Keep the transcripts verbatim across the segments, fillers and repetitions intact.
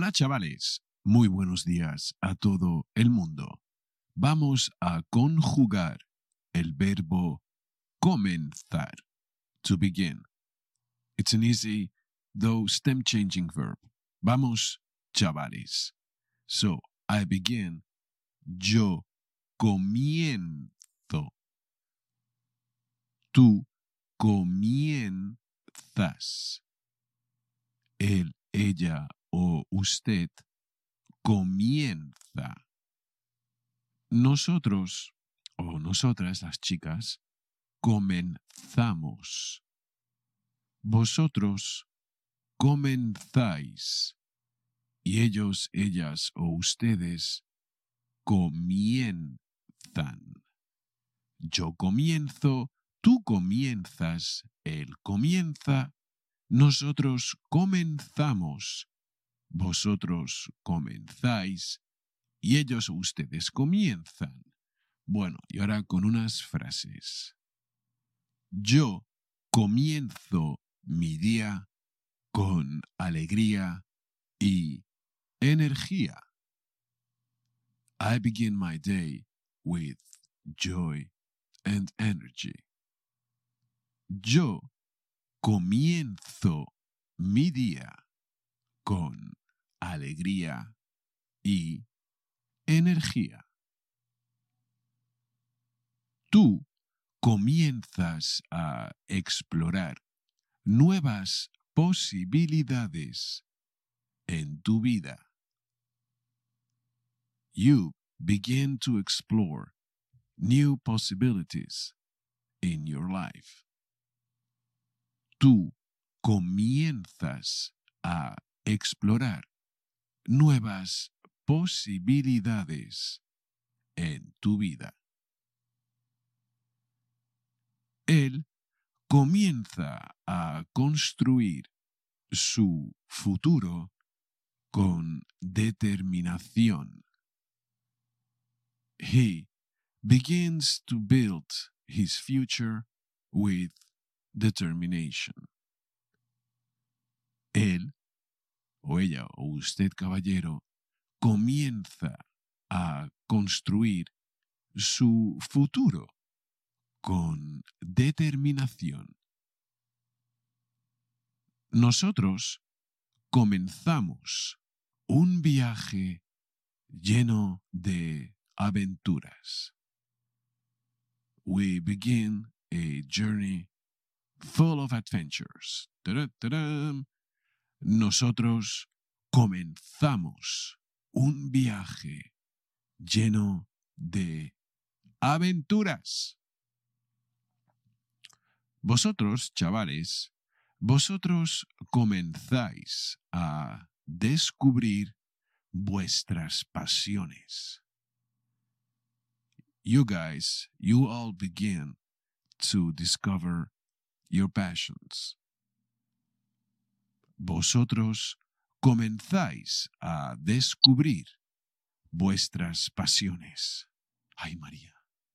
Hola chavales, muy buenos días a todo el mundo. Vamos a conjugar el verbo comenzar. To begin. It's an easy, though stem-changing verb. Vamos, chavales. So, I begin. Yo comienzo. Tú comienzas. Él, ella o usted comienza. Nosotros o nosotras, las chicas, comenzamos. Vosotros comenzáis. Y ellos, ellas o ustedes comienzan. Yo comienzo, tú comienzas, él comienza, nosotros comenzamos, vosotros comenzáis y ellos o ustedes comienzan. Bueno, y ahora con unas frases. Yo comienzo mi día con alegría y energía. I begin my day with joy and energy. Yo comienzo mi día con alegría y energía. Tú comienzas a explorar nuevas posibilidades en tu vida. You begin to explore new possibilities in your life. Tú comienzas a explorar nuevas posibilidades en tu vida. Él comienza a construir su futuro con determinación. He begins to build his future with determination. Él, o ella, o usted, caballero, comienza a construir su futuro con determinación. Nosotros comenzamos un viaje lleno de aventuras. We begin a journey full of adventures. Ta-da-ta-dam. Nosotros comenzamos un viaje lleno de aventuras. Vosotros, chavales, vosotros comenzáis a descubrir vuestras pasiones. You guys, you all begin to discover your passions. Vosotros comenzáis a descubrir vuestras pasiones. Ay, María.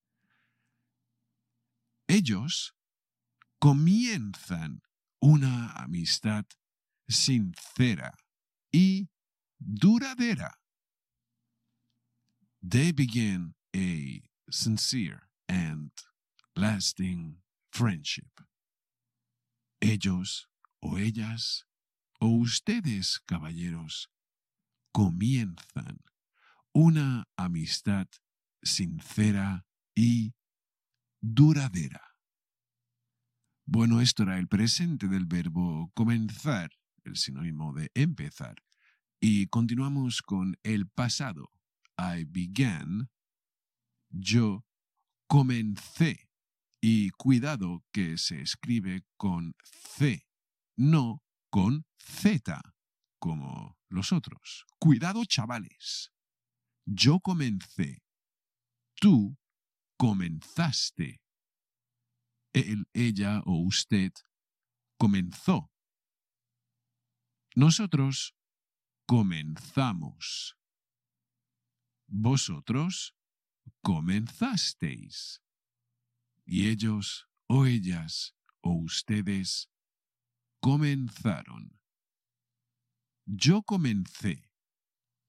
Ellos comienzan una amistad sincera y duradera. They begin a sincere and lasting friendship. Ellos o ellas o ustedes, caballeros, comienzan una amistad sincera y duradera. Bueno, esto era el presente del verbo comenzar, el sinónimo de empezar. Y continuamos con el pasado. I began. Yo comencé. Y cuidado que se escribe con C, no con Z, como los otros. Cuidado, chavales. Yo comencé. Tú comenzaste. Él, ella o usted comenzó. Nosotros comenzamos. Vosotros comenzasteis. Y ellos o ellas o ustedes comenzaron. Yo comencé.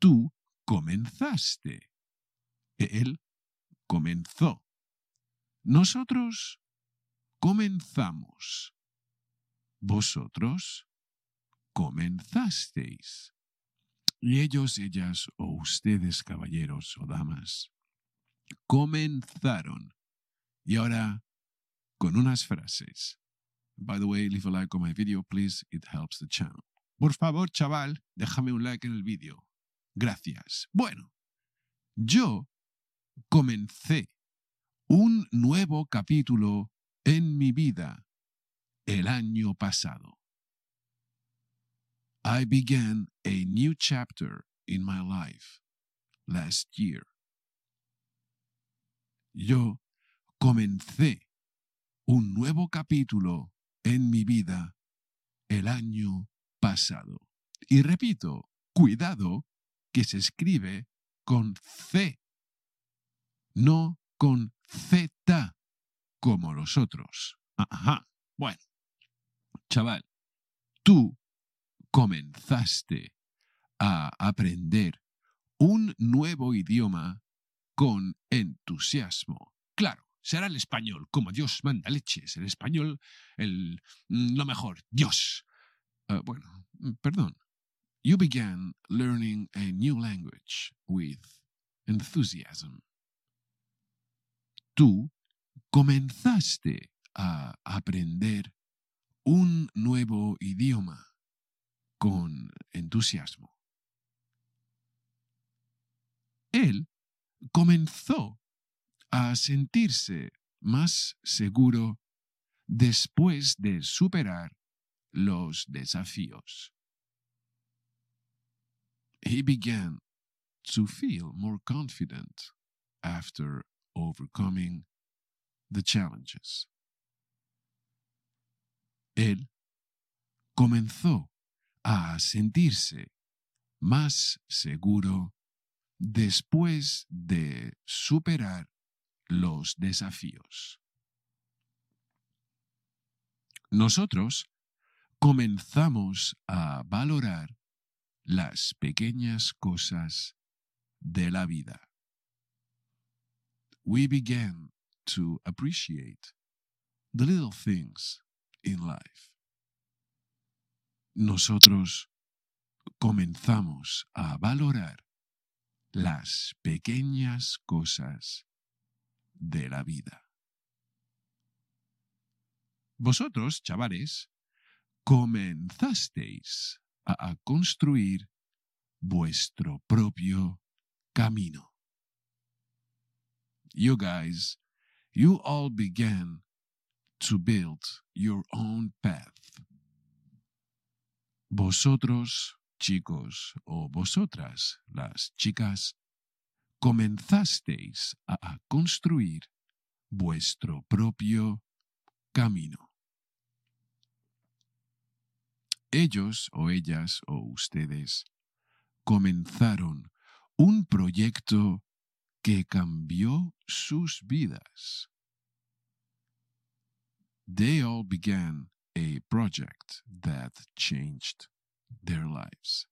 Tú comenzaste. Él comenzó. Nosotros comenzamos. Vosotros comenzasteis. Y ellos, ellas o ustedes, caballeros o damas, comenzaron. Y ahora, con unas frases. By the way, leave a like on my video, please. It helps the channel. Por favor, chaval, déjame un like en el vídeo. Gracias. Bueno, yo comencé un nuevo capítulo en mi vida el año pasado. I began a new chapter in my life last year. Yo comencé un nuevo capítulo en mi vida el año pasado. Y repito, cuidado, que se escribe con C, no con Z, como los otros. Ajá. Bueno, chaval, tú comenzaste a aprender un nuevo idioma con entusiasmo. Claro, será el español, como Dios manda leches. El español, el, lo mejor, Dios. Uh, bueno, perdón. You began learning a new language with enthusiasm. Tú comenzaste a aprender un nuevo idioma con entusiasmo. Él comenzó a sentirse más seguro después de superar los desafíos. He began to feel more confident after overcoming the challenges. Él comenzó a sentirse más seguro después de superar los desafíos. Nosotros comenzamos a valorar las pequeñas cosas de la vida. We began to appreciate the little things in life. Nosotros comenzamos a valorar las pequeñas cosas de la vida. Vosotros, chavales, comenzasteis a, a construir vuestro propio camino. You guys, you all began to build your own path. Vosotros, chicos, o vosotras, las chicas, comenzasteis a, a construir vuestro propio camino. Ellos o ellas o ustedes comenzaron un proyecto que cambió sus vidas. They all began a project that changed their lives.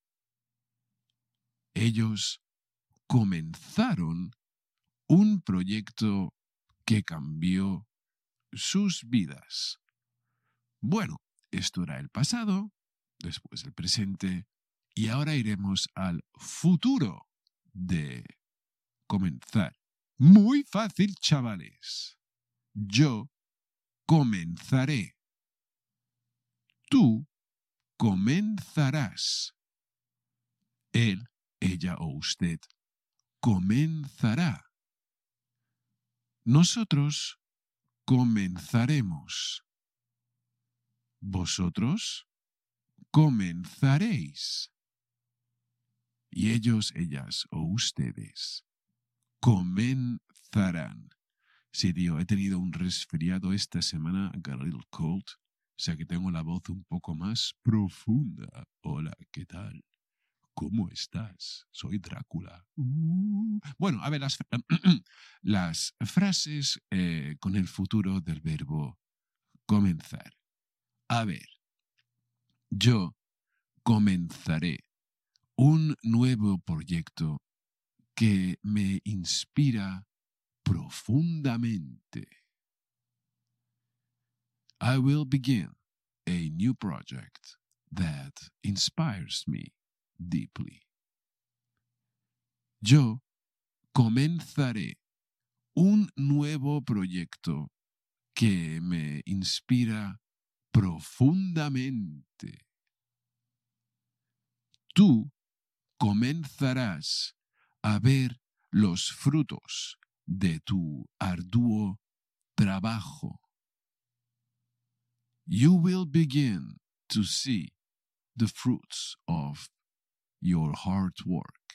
Ellos comenzaron un proyecto que cambió sus vidas. Bueno, esto era el pasado, después el presente, y ahora iremos al futuro de comenzar. Muy fácil, chavales. Yo comenzaré. Tú comenzarás. Él, ella o usted comenzará. Nosotros comenzaremos. Vosotros comenzaréis. Y ellos, ellas o ustedes comenzarán. Sí, tío, he tenido un resfriado esta semana, I got a little cold, o sea que tengo la voz un poco más profunda. Hola, ¿qué tal? ¿Cómo estás? Soy Drácula. Uh. Bueno, a ver, las, las frases eh, con el futuro del verbo comenzar. A ver, yo comenzaré un nuevo proyecto que me inspira profundamente. I will begin a new project that inspires me deeply. Yo comenzaré un nuevo proyecto que me inspira profundamente. Tú comenzarás a ver los frutos de tu arduo trabajo. You will begin to see the fruits of your hard work.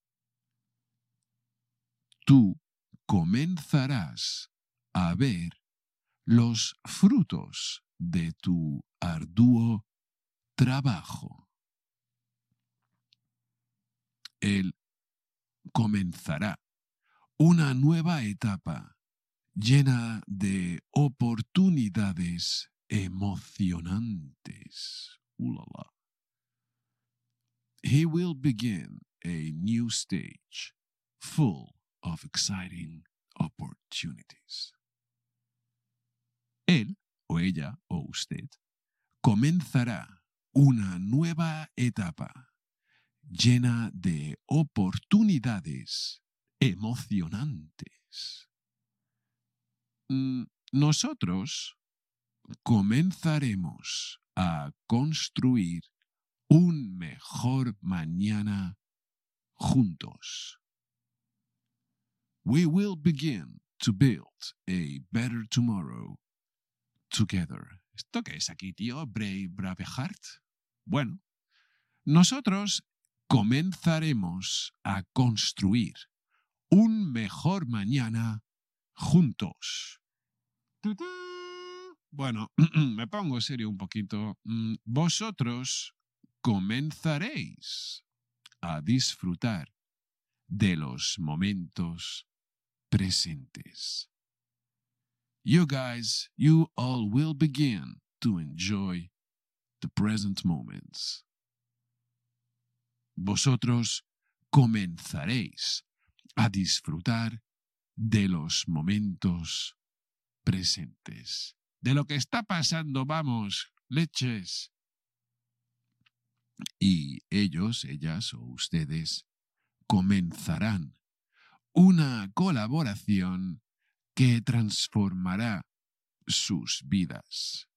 Tú comenzarás a ver los frutos de tu arduo trabajo. Él comenzará una nueva etapa llena de oportunidades emocionantes. Ooh la la. He will begin a new stage full of exciting opportunities. Él, o ella, o usted, comenzará una nueva etapa llena de oportunidades emocionantes. Nosotros comenzaremos a construir un mejor mañana juntos. We will begin to build a better tomorrow together. ¿Esto qué es aquí, tío? Brave Braveheart. Bueno, nosotros comenzaremos a construir un mejor mañana juntos. Bueno, me pongo serio un poquito. Vosotros comenzaréis a disfrutar de los momentos presentes. You guys, you all will begin to enjoy the present moments. Vosotros comenzaréis a disfrutar de los momentos presentes. De lo que está pasando, vamos, leches. Y ellos, ellas o ustedes comenzarán una colaboración que transformará sus vidas.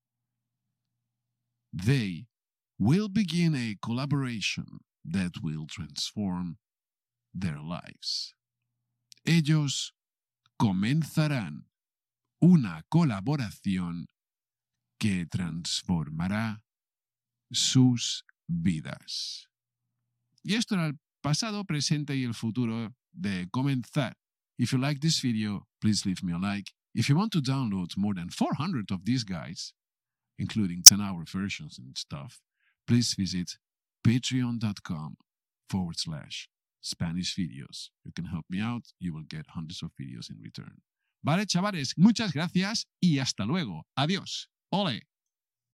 They will begin a collaboration that will transform their lives. Ellos comenzarán una colaboración que transformará sus vidas. Y esto era el pasado, presente y el futuro de comenzar. If you like this video, please leave me a like. If you want to download more than four hundred of these guides, including ten hour versions and stuff, please visit patreon.com forward slash Spanish videos. You can help me out. You will get hundreds of videos in return. Vale, chavales, muchas gracias y hasta luego. Adiós. Ole.